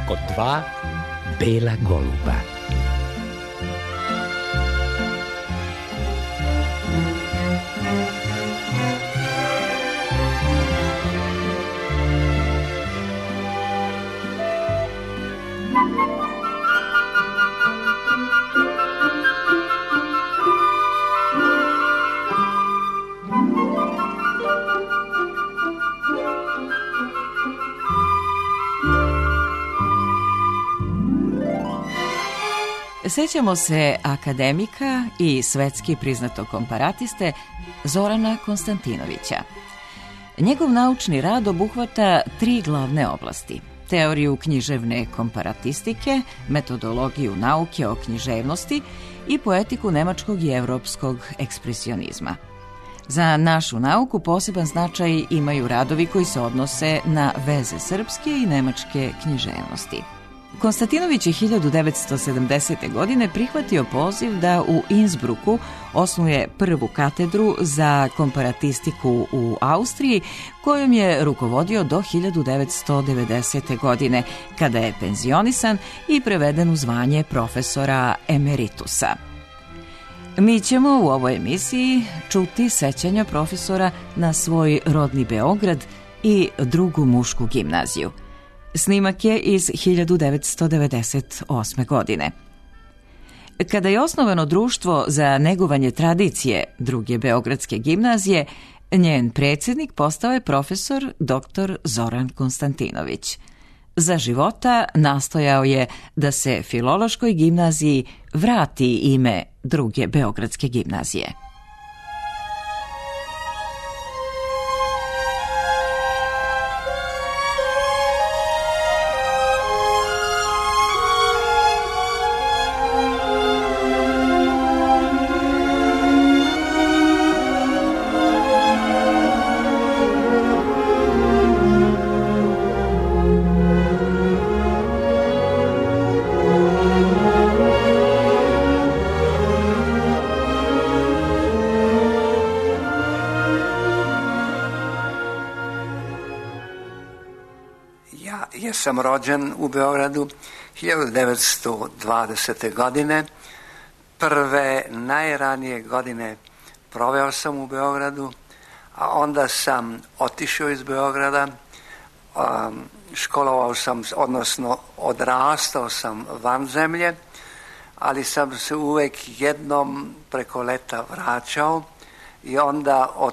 kod dva bela goluba. Sećamo se akademika i svetski priznatog komparatiste Zorana Konstantinovića. Njegov naučni rad obuhvata 3 glavne oblasti: teoriju književne komparatistike, metodologiju nauke o književnosti i poetiku nemačkog i evropskog ekspresionizma. Za našu nauku poseban značaj imaju radovi koji se odnose na veze srpske i nemačke književnosti. Konstantinović je 1970. godine prihvatio poziv da u Innsbrucku osnuje prvu katedru za komparatistiku u Austriji, kojom je rukovodio do 1990. godine, kada je penzionisan i preveden u zvanje profesora emeritusa. Mi ćemo u ovoj emisiji čuti sećanja profesora na svoj rodni Beograd i drugu mušku gimnaziju. Snimak je iz 1998. godine. Kada je osnovano društvo za negovanje tradicije druge beogradske gimnazije, njen predsjednik postao je profesor dr. Zoran Konstantinović. Za života nastojao je da se Filološkoj gimnaziji vrati ime druge beogradske gimnazije. Ja sam rođen u Beogradu 1920. godine. Prve najranije godine proveo sam u Beogradu, a onda sam otišao iz Beograda, školovao sam, odnosno odrastao sam van zemlje, ali sam se uvek jednom preko leta vraćao i onda od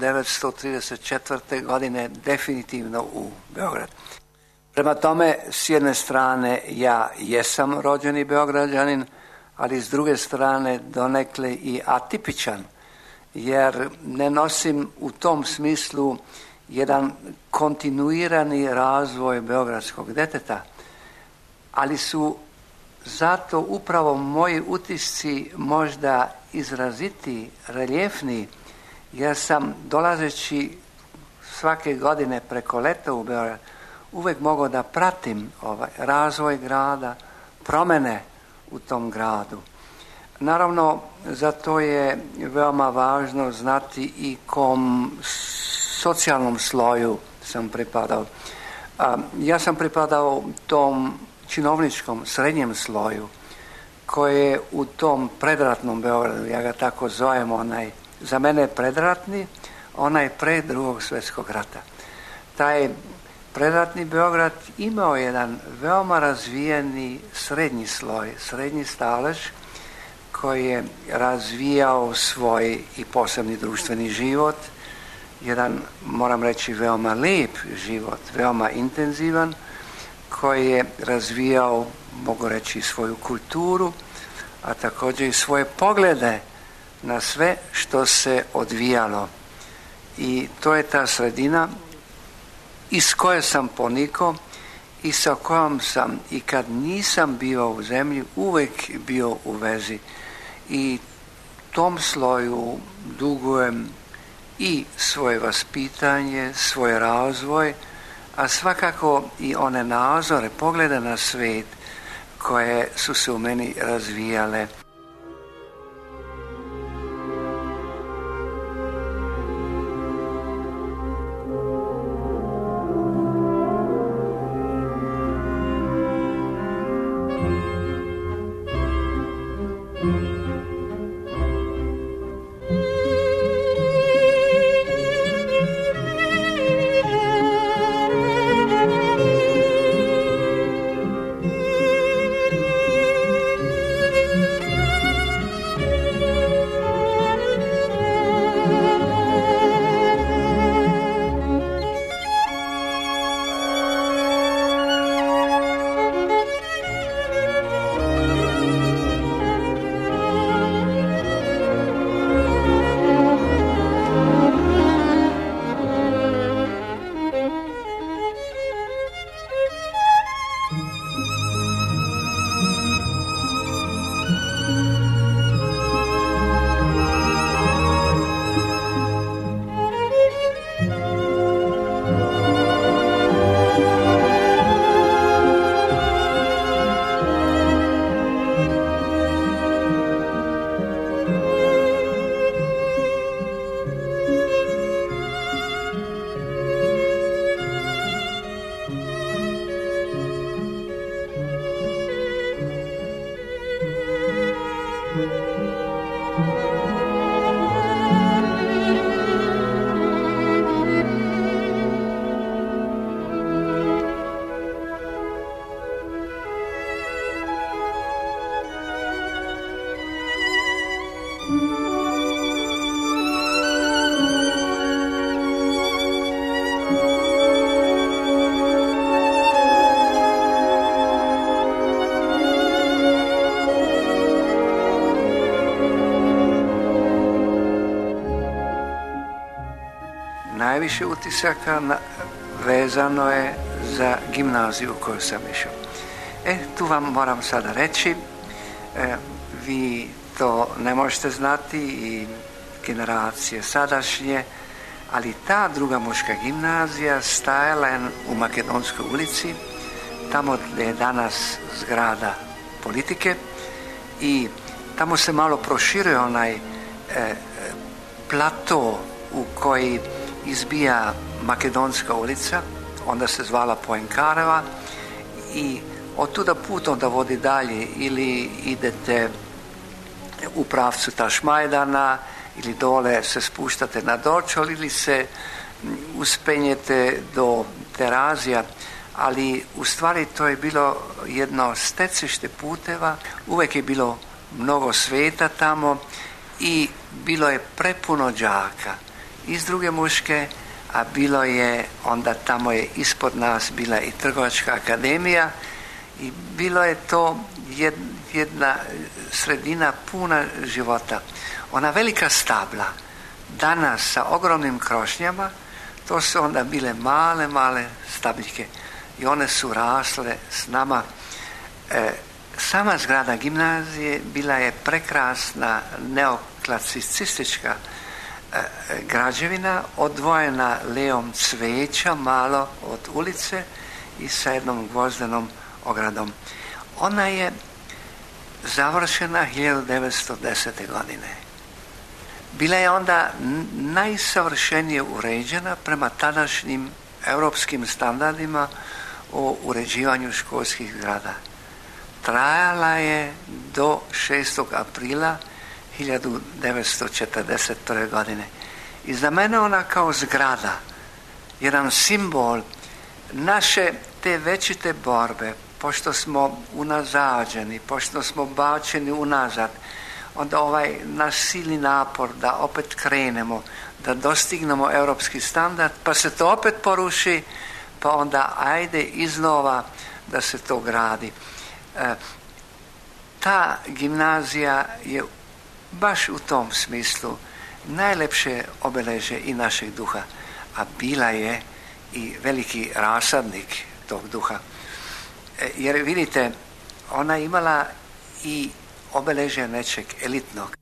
1934. godine definitivno u Beograd. Prema tome, s jedne strane ja jesam rođeni Beograđanin, ali s druge strane donekle i atipičan, jer ne nosim u tom smislu jedan kontinuirani razvoj beogradskog deteta, ali su zato upravo moji utisci možda izraziti, reljefniji, jer sam dolazeći svake godine preko leta u Beograd uvek mogao da pratim razvoj grada, promene u tom gradu. Naravno, za to je veoma važno znati i kom socijalnom sloju sam pripadao. Ja sam pripadao tom činovničkom srednjem sloju, koji je u tom predratnom Beogradu, ja ga tako zovem, za mene predratni, onaj pre Drugog svjetskog rata. Taj predratni Beograd imao jedan veoma razvijeni srednji sloj, srednji stalež, koji je razvijao svoj i posebni društveni život, jedan, moram reći, veoma lijep život, veoma intenzivan, koji je razvijao, mogu reći, svoju kulturu, a također i svoje poglede na sve što se odvijalo. I to je ta sredina iz koje sam ponikao i sa kojom sam, i kad nisam bio u zemlji, uvijek bio u vezi. I tom sloju dugujem i svoje vaspitanje, svoj razvoj, a svakako i one nazore, poglede na svijet koje su se u meni razvijale. najviše utisaka vezano je za gimnaziju u koju sam išao. Tu vam moram sada reći, vi to ne možete znati i generacije sadašnje, ali ta druga muška gimnazija stajala je u Makedonskoj ulici, tamo gdje je danas zgrada politike, i tamo se malo proširuje onaj plato u koji izbija Makedonska ulica, onda se zvala Poinkareva, i od tuda put onda vodi dalje, ili idete u pravcu Tašmajdana, ili dole se spuštate na Dorčol, ili se uspenjete do Terazija, ali u stvari to je bilo jedno stecište puteva, uvijek je bilo mnogo sveta tamo i bilo je prepuno đaka iz druge muške, a bilo je, onda tamo je ispod nas bila i Trgovačka akademija i bilo je to jedna sredina puna života. Ona velika stabla, danas sa ogromnim krošnjama, to su onda bile male stabljike i one su rasle s nama. Sama zgrada gimnazije bila je prekrasna neoklasicistička građevina, odvojena lejom cveća malo od ulice i sa jednom gvozdenom ogradom. Ona je završena 1910. godine. Bila je onda najsavršenije uređena prema tadašnjim europskim standardima o uređivanju školskih zgrada. Trajala je do 6. aprila 1941. godine. I za mene ona kao zgrada, jedan simbol naše te večite borbe, pošto smo unazađeni, pošto smo bačeni unazad, onda ovaj naš silni napor da opet krenemo, da dostignemo europski standard, pa se to opet poruši, pa onda ajde iznova da se to gradi. Ta gimnazija je baš u tom smislu najlepše obeleže i našeg duha, a bila je i veliki rasadnik tog duha. Jer vidite, ona imala i obeleže nečeg elitnog.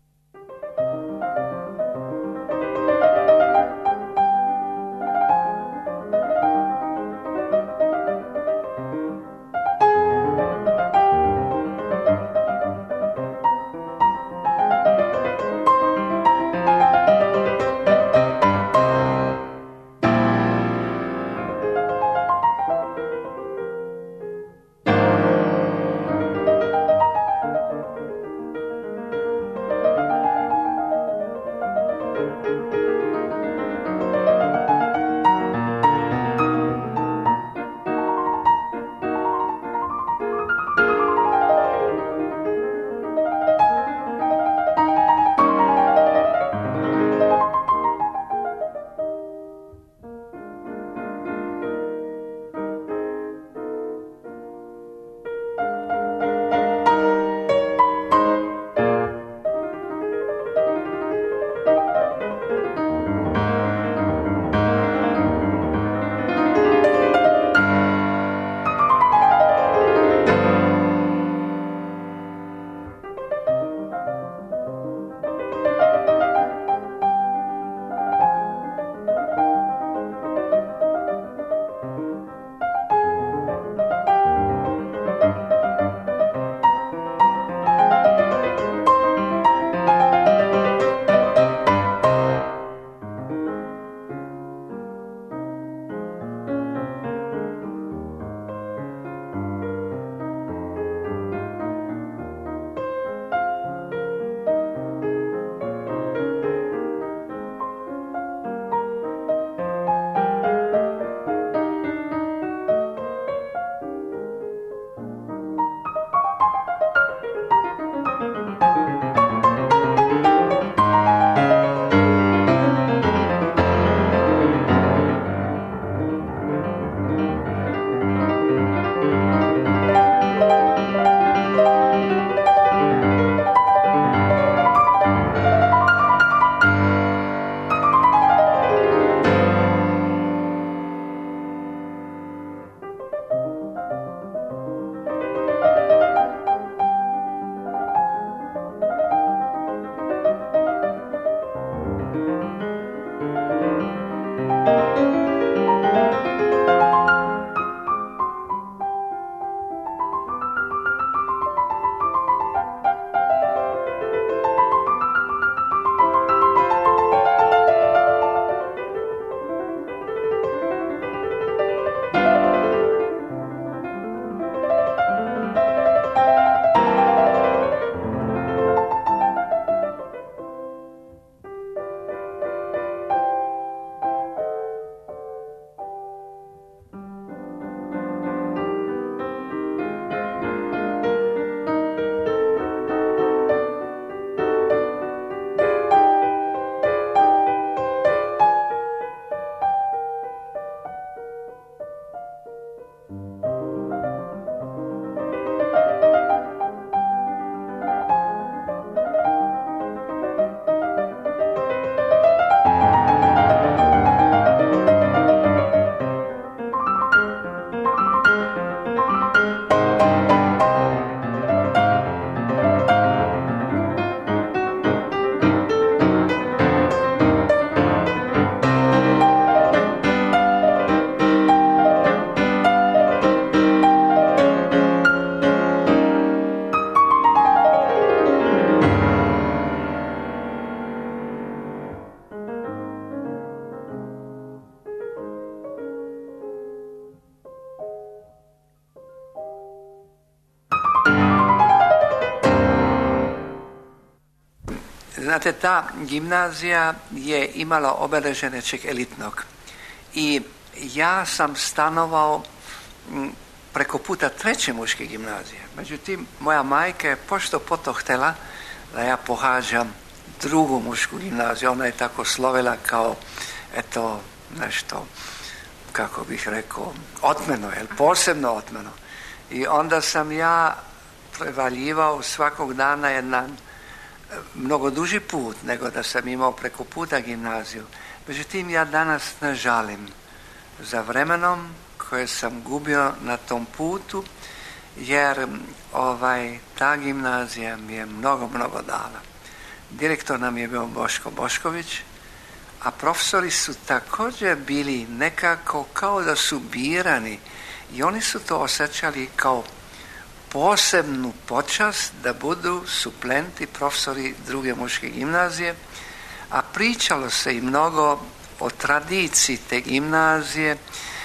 Znate, ta gimnazija je imala obeležje nečeg elitnog. I ja sam stanovao preko puta 3. muške gimnazije. Međutim, moja majka je pošto poto htjela da ja pohađam 2. mušku gimnaziju. Ona je tako slovila kao, eto, nešto, kako bih rekao, otmeno, posebno otmeno. I onda sam ja prevaljivao svakog dana jedan mnogo duži put nego da sam imao preko puta gimnaziju. Međutim, ja danas ne žalim za vremenom koje sam gubio na tom putu, jer ta gimnazija mi je mnogo dala. Direktor nam je bio Boško Bošković, a profesori su također bili nekako kao da su birani i oni su to osjećali kao posebnu počast da budu suplenti profesori 2. muške gimnazije, a pričalo se i mnogo o tradiciji te gimnazije,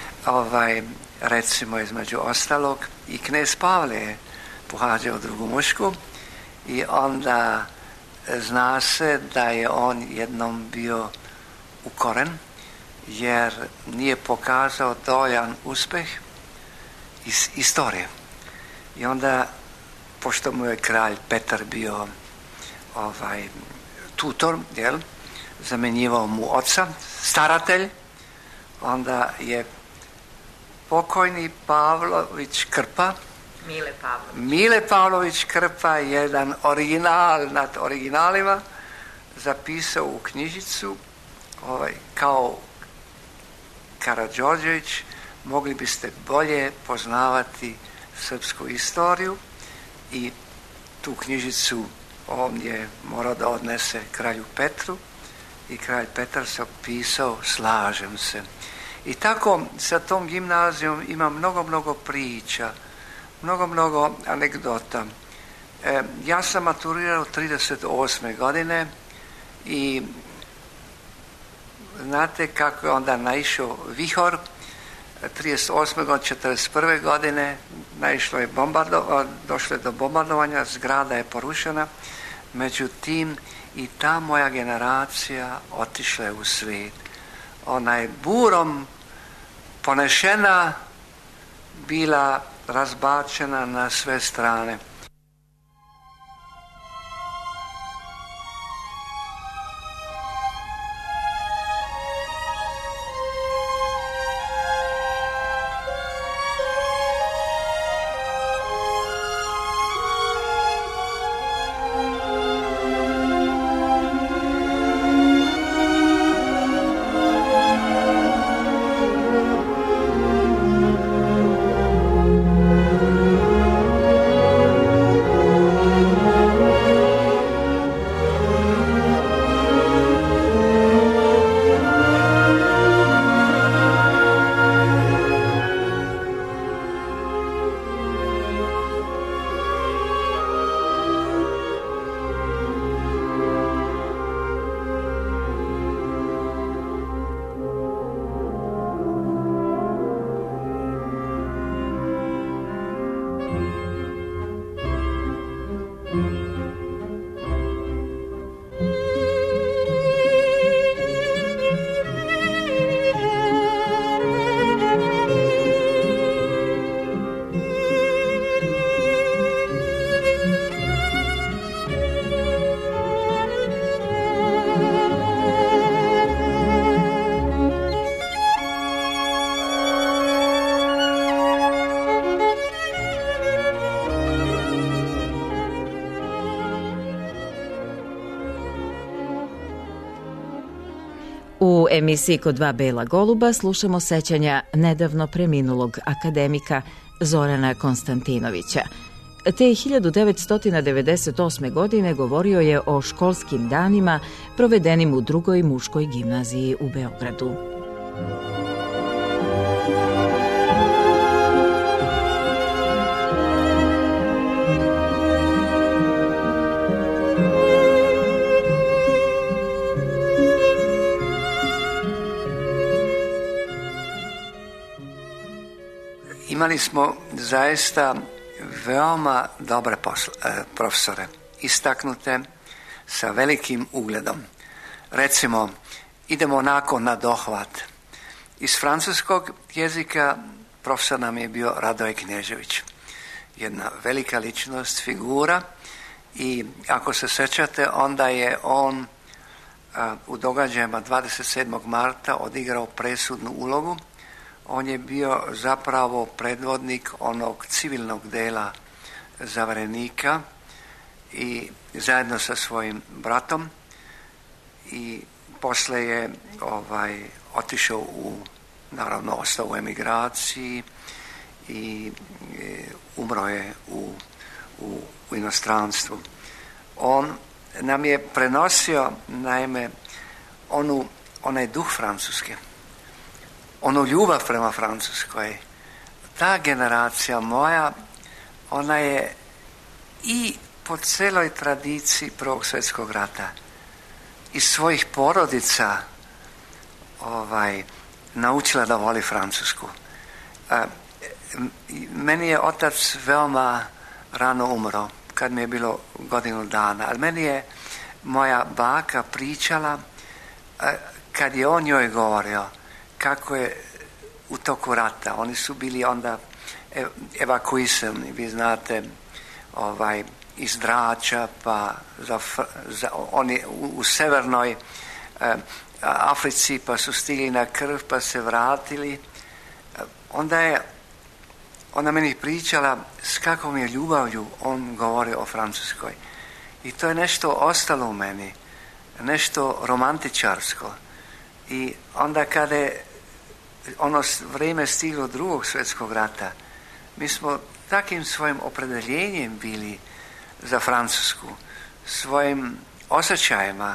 recimo između ostalog i knez Pavle je pohađao 2. mušku i onda zna se da je on jednom bio ukoren jer nije pokazao dovoljan uspjeh iz istorije. I onda, pošto mu je kralj Petar bio tutor, zamjenjivao mu oca, staratelj, onda je pokojni Pavlović Krpa, Mile Pavlović Krpa, jedan original nad originalima, zapisao u knjižicu kao Karađorđević, mogli biste bolje poznavati srpsku istoriju, i tu knjižicu on je morao da odnese kralju Petru i kralj Petar se pisao slažem se. I tako sa tom gimnazijom ima mnogo priča, mnogo anegdota. Ja sam maturirao 38. godine i znate kako je onda naišao vihor. 38. godine, 41. godine došlo je do bombardovanja, zgrada je porušena, međutim i ta moja generacija otišla je u svijet. Ona je burom ponešena, bila razbačena na sve strane. U emisiji Kod dva bela goluba slušamo sećanja nedavno preminulog akademika Zorana Konstantinovića. Te 1998. godine govorio je o školskim danima provedenim u 2. muškoj gimnaziji u Beogradu. Imali smo zaista veoma dobre profesore, istaknute, sa velikim ugledom. Recimo, idemo onako na dohvat. Iz francuskog jezika profesor nam je bio Radoje Knježević. Jedna velika ličnost, figura, i ako se sjećate, onda je on u događajima 27. marta odigrao presudnu ulogu. On je bio zapravo predvodnik onog civilnog dela zavarenika i zajedno sa svojim bratom, i poslije je otišao naravno ostao u emigraciji i umro je u inostranstvu. On nam je prenosio, naime, onaj duh Francuske, onu ljubav prema Francuskoj. Ta generacija moja, ona je i po celoj tradiciji Prvog svjetskog rata iz svojih porodica naučila da voli Francusku. Meni je otac veoma rano umro, kad mi je bilo godinu dana, ali meni je moja baka pričala, kad je on njoj govorio kako je u toku rata, oni su bili onda evakuisani, vi znate, iz Drača, pa oni u severnoj Africi, pa su stigli na Krv, pa se vratili. Ona meni pričala s kakvom je ljubavlju on govori o Francuskoj. I to je nešto ostalo u meni, nešto romantičarsko. I onda kada je ono vrijeme stiglo Drugog svjetskog rata, mi smo takim svojim opredeljenjem bili za Francusku, svojim osjećajima,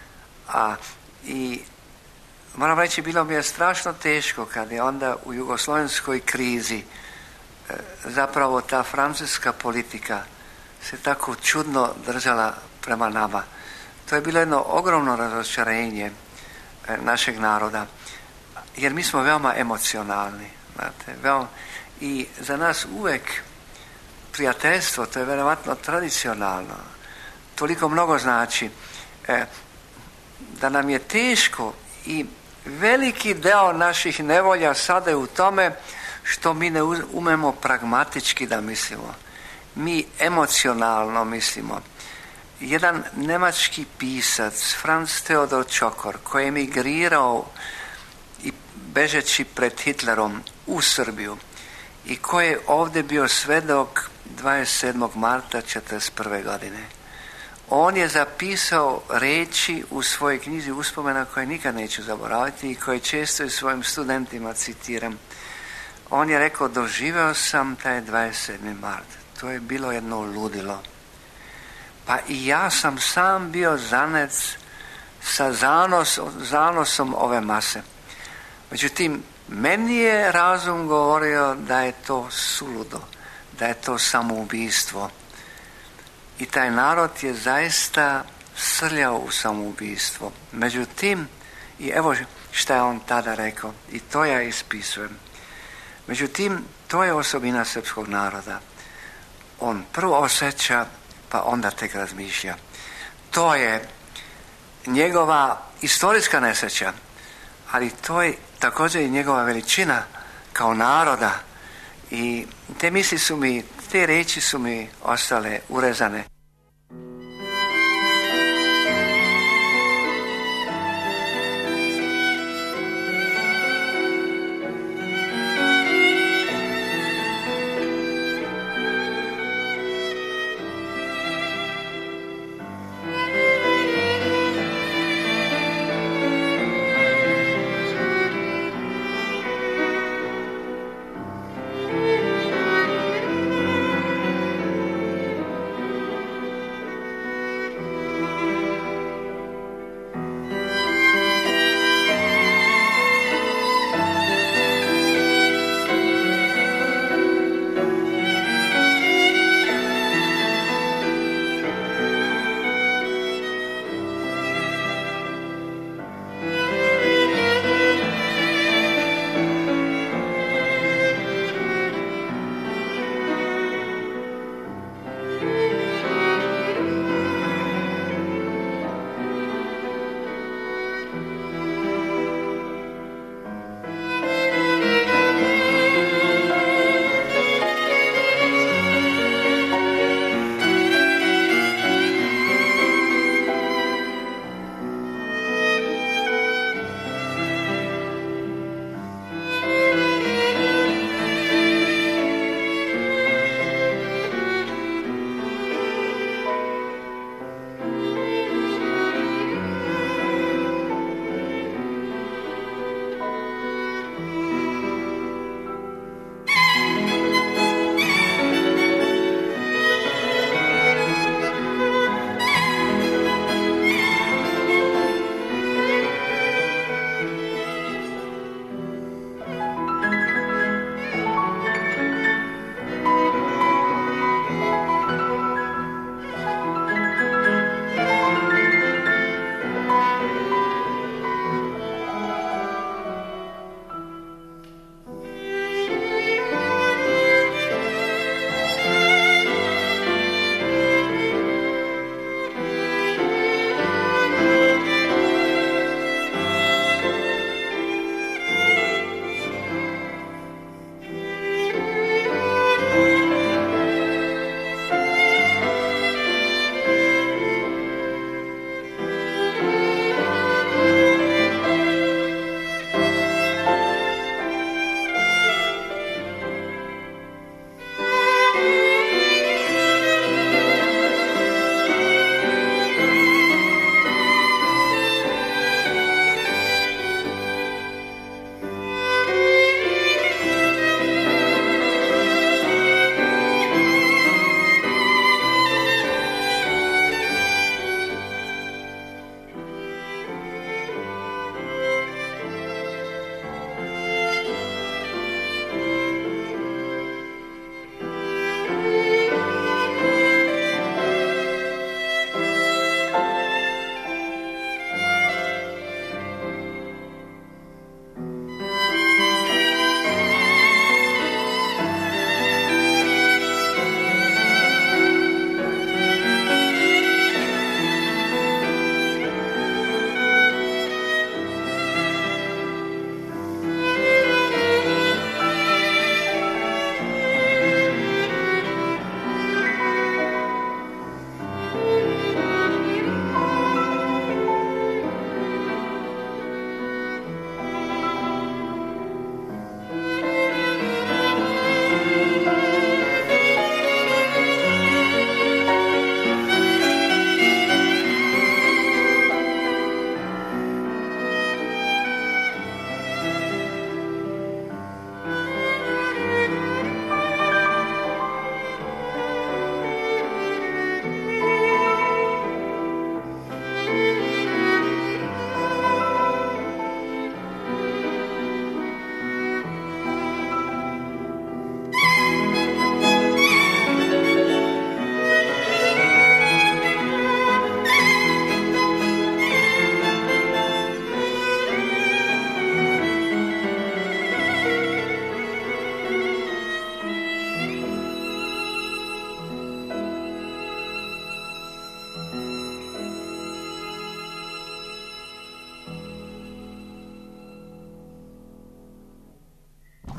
i moram reći, bilo mi je strašno teško kad je onda u jugoslovenskoj krizi zapravo ta francuska politika se tako čudno držala prema nama. To je bilo jedno ogromno razočarenje našeg naroda, jer mi smo veoma emocionalni, znate, i za nas uvek prijateljstvo, to je vjerovatno tradicionalno, toliko mnogo znači, da nam je teško, i veliki deo naših nevolja sada je u tome što mi ne umemo pragmatički da mislimo. Mi emocionalno mislimo. Jedan nemački pisac, Franz Theodor Čokor, koji je emigrirao i bežeći pred Hitlerom u Srbiju i koji je ovdje bio svedok 27. marta 1941. godine. On je zapisao riječi u svojoj knjizi uspomena koje nikad neću zaboraviti i koje često i svojim studentima citiram. On je rekao: doživeo sam taj 27. mart. To je bilo jedno ludilo. Pa i ja sam sam bio zanec sa zanosom ove mase. Međutim, meni je razum govorio da je to suludo, da je to samoubistvo. I taj narod je zaista srljao u samoubistvo. Međutim, i evo šta je on tada rekao, i to ja ispisujem. Međutim, to je osobina srpskog naroda. On prvo osjeća, pa onda tek razmišlja. To je njegova istorijska nesreća, ali to je također i njegova veličina kao naroda. I te riječi su mi ostale urezane.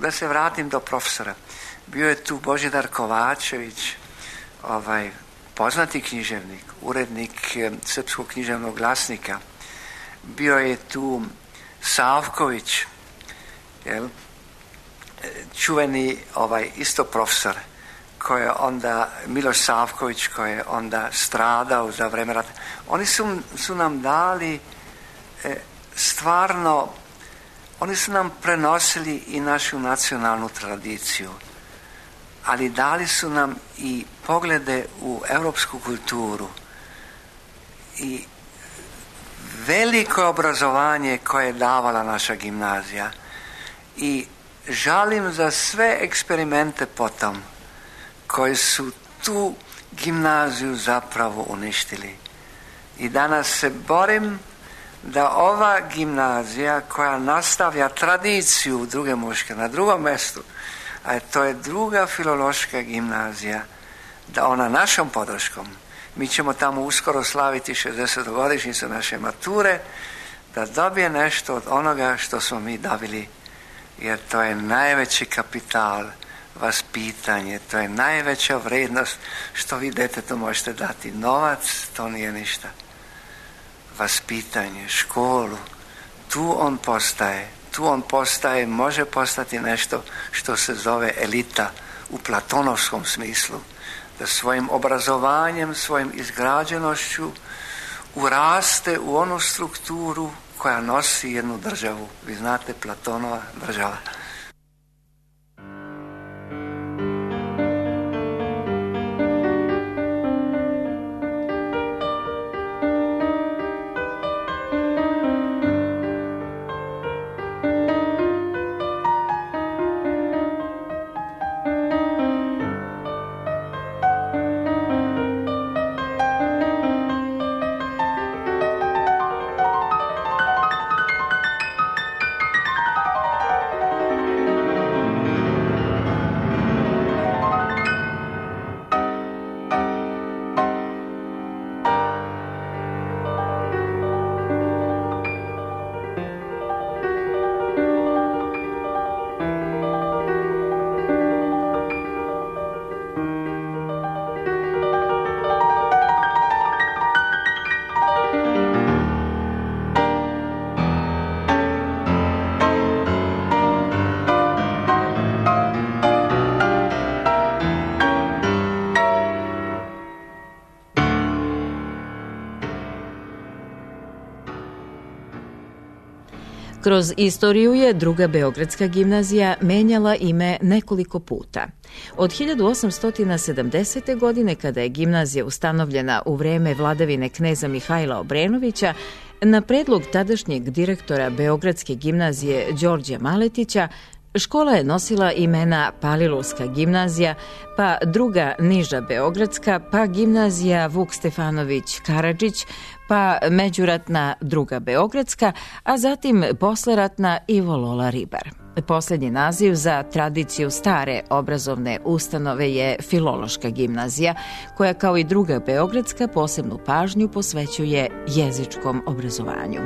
da se vratim do profesora. Bio je tu Božidar Kovačević, poznati književnik, urednik Srpskog književnog glasnika. Bio je tu Savković, čuveni isto profesor, koji je onda, Miloš Savković, koji je onda stradao za vreme rata. Oni su nam dali stvarno, oni su nam prenosili i našu nacionalnu tradiciju, ali dali su nam i poglede u europsku kulturu i veliko obrazovanje koje je davala naša gimnazija. I žalim za sve eksperimente potom koji su tu gimnaziju zapravo uništili. I danas se borim da ova gimnazija koja nastavlja tradiciju Druge muške na drugom mjestu, a to je druga filološka gimnazija, da ona našom podrškom, mi ćemo tamo uskoro slaviti 60-godišnjicu naše mature, da dobije nešto od onoga što smo mi dobili, jer to je najveći kapital, vaspitanje, to je najveća vrednost što vi detetu možete dati. Novac, to nije ništa. Vaspitanje, školu, tu on postaje, može postati nešto što se zove elita u platonovskom smislu, da svojim obrazovanjem, svojim izgrađenošću uraste u onu strukturu koja nosi jednu državu. Vi znate, Platonova država. Kroz istoriju je Druga Beogradska gimnazija menjala ime nekoliko puta. Od 1870. godine, kada je gimnazija ustanovljena u vreme vladavine kneza Mihajla Obrenovića, na predlog tadašnjeg direktora Beogradske gimnazije Đorđa Maletića, škola je nosila imena Palilulska gimnazija, pa Druga Niža Beogradska, pa gimnazija Vuk Stefanović Karadžić, pa međuratna Druga Beogradska, a zatim posleratna Ivo Lola Ribar. Posljednji naziv za tradiciju stare obrazovne ustanove je Filološka gimnazija, koja kao i Druga Beogradska posebnu pažnju posvećuje jezičkom obrazovanju.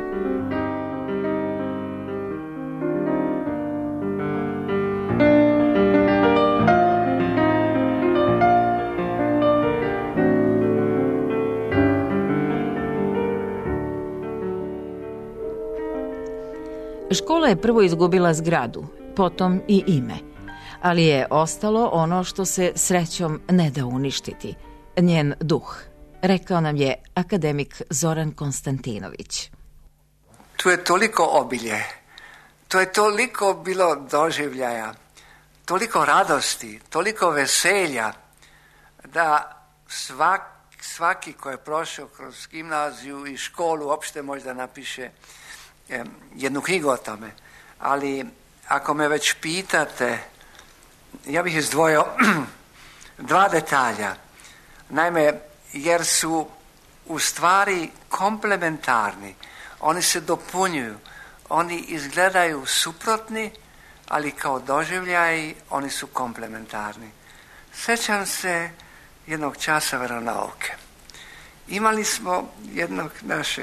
Škola je prvo izgubila zgradu, potom i ime, ali je ostalo ono što se srećom ne da uništiti, njen duh, rekao nam je akademik Zoran Konstantinović. Tu je toliko obilje, to je toliko bilo doživljaja, toliko radosti, toliko veselja, da svaki ko je prošao kroz gimnaziju i školu uopšte možda napiše jednu knjigu o tome. Ali ako me već pitate, ja bih izdvojio dva detalja. Naime, jer su u stvari komplementarni. Oni se dopunjuju. Oni izgledaju suprotni, ali kao doživljaji oni su komplementarni. Sjećam se jednog časa veronauke. Imali smo jednog našeg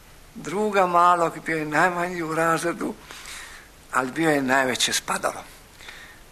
druga malog, bio je najmanji u razredu, ali bio je najveće spadalo.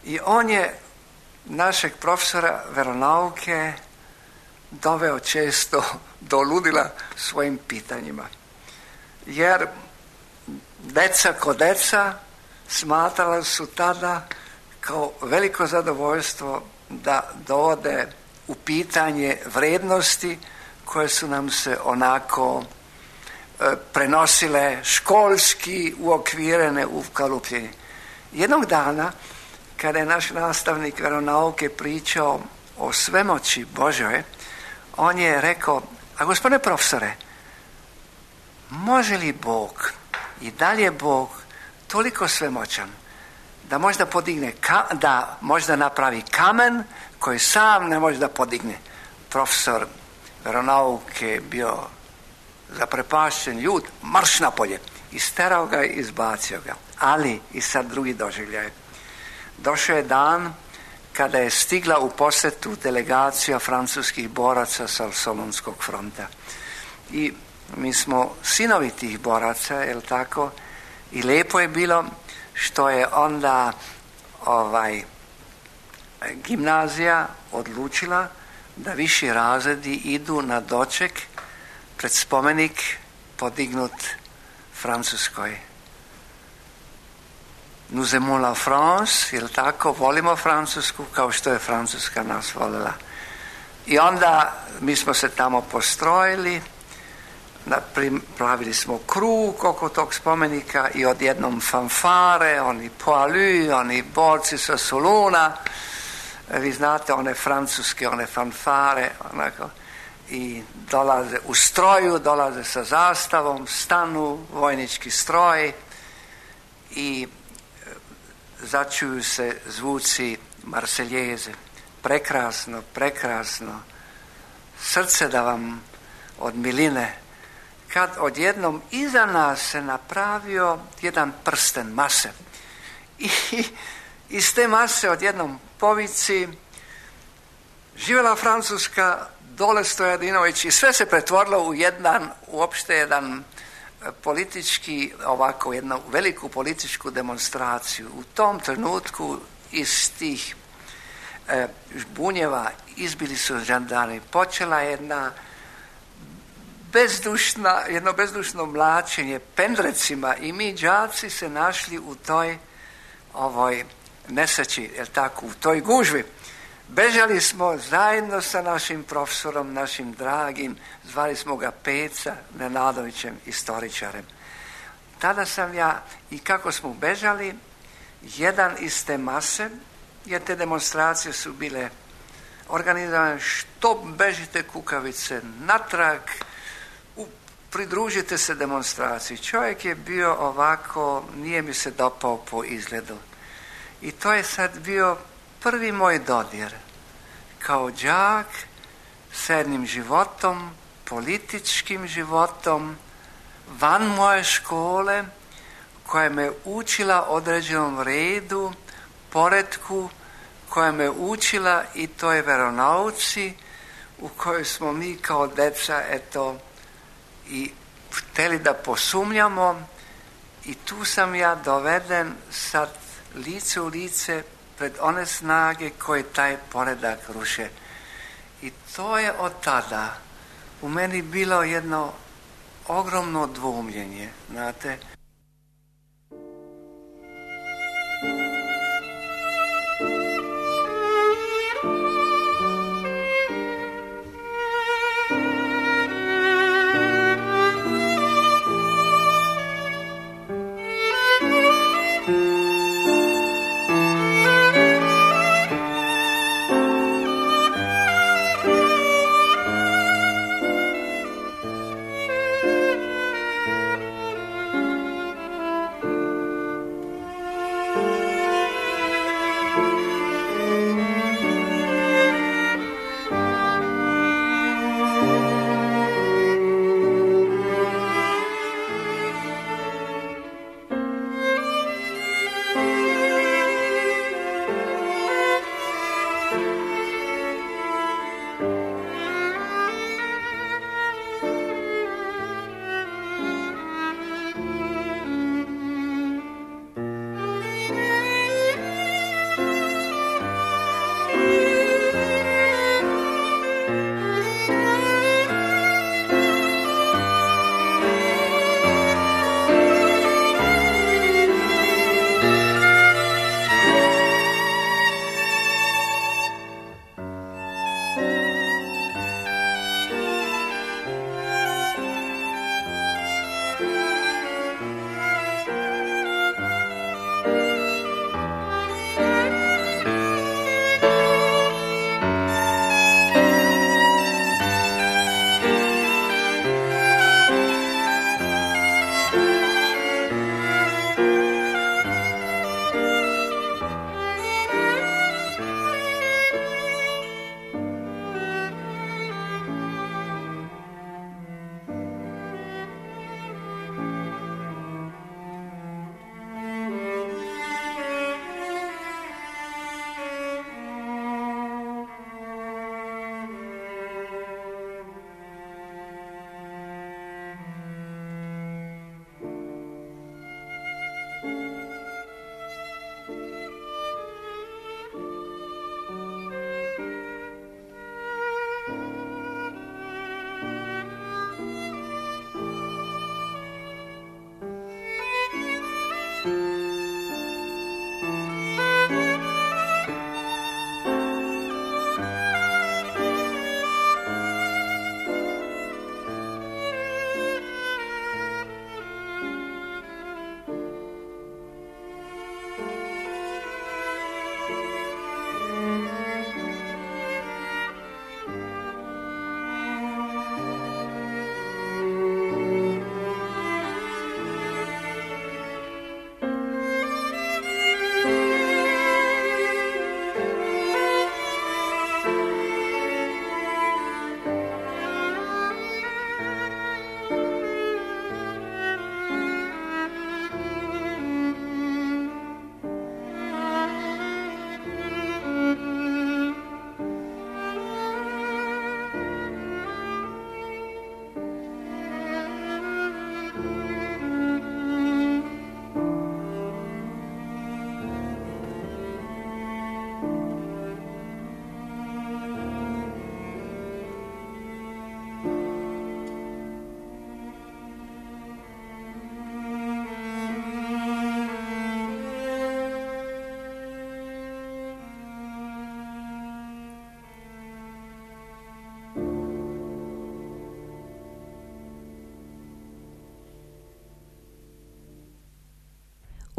I on je našeg profesora veronauke doveo često do ludila svojim pitanjima. Jer deca ko deca smatrala su tada kao veliko zadovoljstvo da dovode u pitanje vrednosti koje su nam se onako prenosile školski, uokvirene, ukalupljene. Jednog dana, kada je naš nastavnik veronauke pričao o svemoći Božoj, on je rekao: a gospodine profesore, može li Bog, i dalje Bog toliko svemoćan da možda podigne, da možda napravi kamen koji sam ne može da podigne? Profesor veronauke bio zaprepašćen, ljud, marš napolje, isterao ga i izbacio ga. Ali i sad drugi doživljaj. Došao je dan kada je stigla u posjetu delegacija francuskih boraca sa Solunskog fronta. I mi smo sinovi tih boraca, jel tako? I lijepo je bilo što je onda gimnazija odlučila da viši razredi idu na doček pred spomenik podignut Francuskoj. Nous aimons la France, jel tako? Volimo Francusku kao što je Francuska nas volila. I onda mi smo se tamo postrojili, pravili smo krug oko tog spomenika i odjednom fanfare, oni poalu, oni borci sa Soluna, vi znate one francuske, one fanfare, onako, i dolaze u stroju, dolaze sa zastavom, stanu, vojnički stroj i začuju se zvuci Marseljeze. Prekrasno, prekrasno, srce da vam od miline, kad odjednom iza nas se napravio jedan prsten mase. I iz te mase odjednom povici: živjela Francuska, dole Stojadinović, i sve se pretvorilo u jedan politički, ovako jednu veliku političku demonstraciju. U tom trenutku iz tih žbunjeva izbili su žandarmi. Počela jedno bezdušno mlačenje pendrecima i mi đaci se našli u toj nesreći, jel tako, u toj gužvi. Bežali smo zajedno sa našim profesorom, našim dragim, zvali smo ga Peca Nenadovićem, istoričarem. Tada sam ja, i kako smo bežali, jedan iz te mase, jer te demonstracije su bile organizirane: što bežite kukavice, natrag, pridružite se demonstraciji. Čovjek je bio ovako, nije mi se dopao po izgledu. I to je sad bio prvi moj dodir kao đak sa jednim životom, političkim životom, van moje škole, koja me učila određenom redu, poretku, koja me učila i toj veronauci u kojoj smo mi kao deca i htjeli da posumnjamo, i tu sam ja doveden sad lice u lice pred one snage koje taj poredak ruše. I to je od tada u meni bilo jedno ogromno dvoumljenje, znate.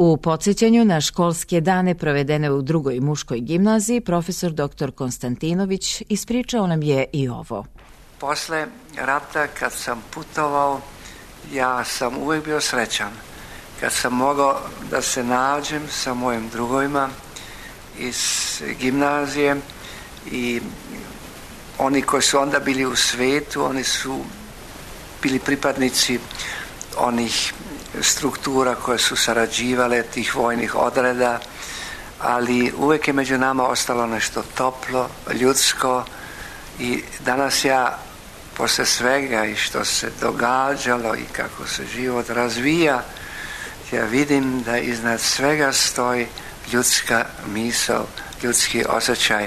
U podsjećanju na školske dane provedene u drugoj muškoj gimnaziji, profesor dr. Konstantinović ispričao nam je i ovo. Posle rata, kad sam putovao, ja sam uvijek bio srećan. Kad sam mogao da se nađem sa mojim drugovima iz gimnazije i oni koji su onda bili u svijetu, oni su bili pripadnici onih struktura koje su sarađivale, tih vojnih odreda, ali uvijek je među nama ostalo nešto toplo, ljudsko i danas ja posle svega i što se događalo i kako se život razvija, ja vidim da iznad svega stoji ljudska misao, ljudski osjećaj.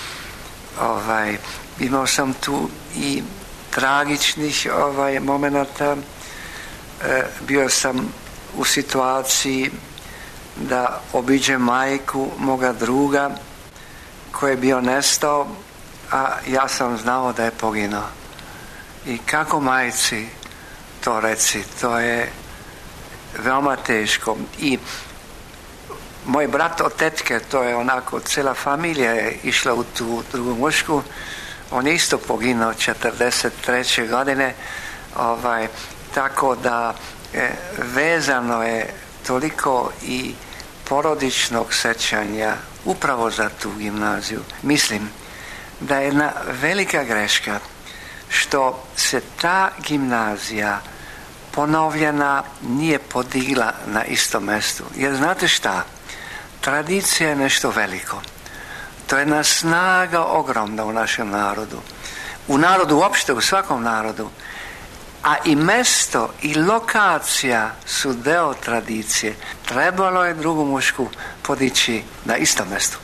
Imao sam tu i tragičnih momenata. Bio sam u situaciji da obiđem majku moga druga koji je bio nestao, a ja sam znao da je poginuo. I kako majci to reci, to je veoma teško. I moj brat od tetke, to je onako, cijela familija je išla u tu drugu mušku, on je isto poginuo 43. godine, tako da vezano je toliko i porodičnog sećanja upravo za tu gimnaziju. Mislim da je jedna velika greška što se ta gimnazija ponovljena nije podigla na istom mjestu. Jer znate šta? Tradicija je nešto veliko. To je jedna snaga ogromna u našem narodu. U narodu uopšte, u svakom narodu. A i mesto i lokacija su deo tradicije. Trebalo je drugu mušku podići na istom mjestu.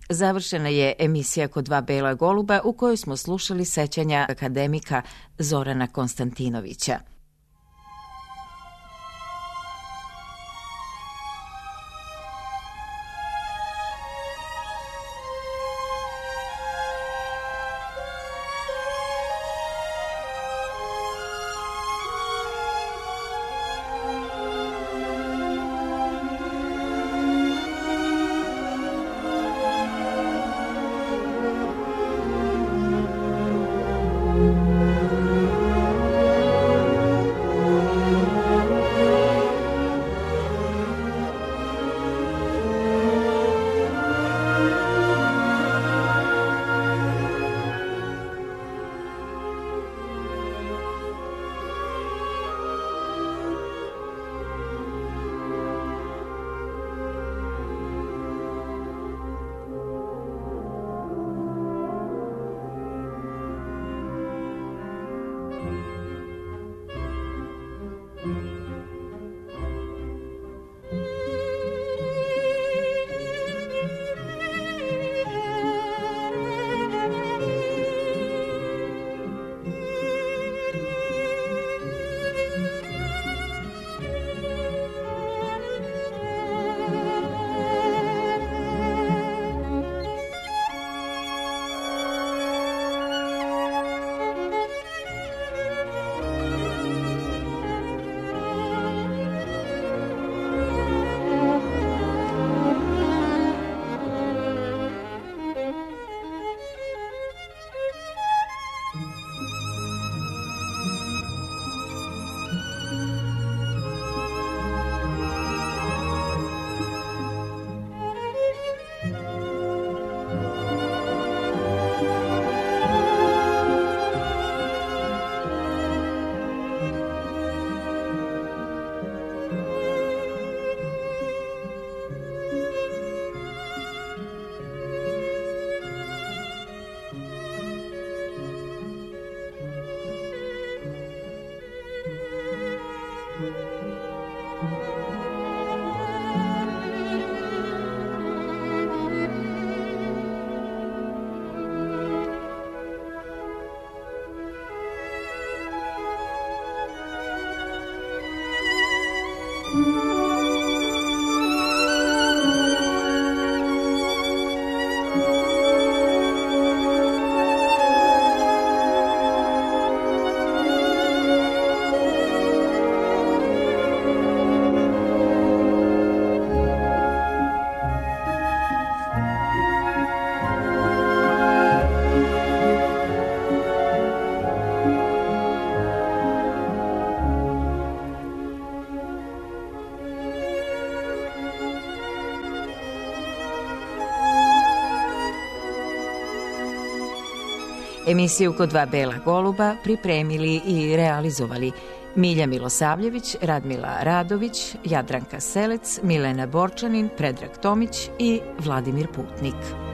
završena je emisija Kod dva bela goluba u kojoj smo slušali sećanja akademika Zorana Konstantinovića. Emisiju Kod dva bela goluba pripremili i realizovali Milja Milosavljević, Radmila Radović, Jadranka Selec, Milena Borčanin, Predrag Tomić i Vladimir Putnik.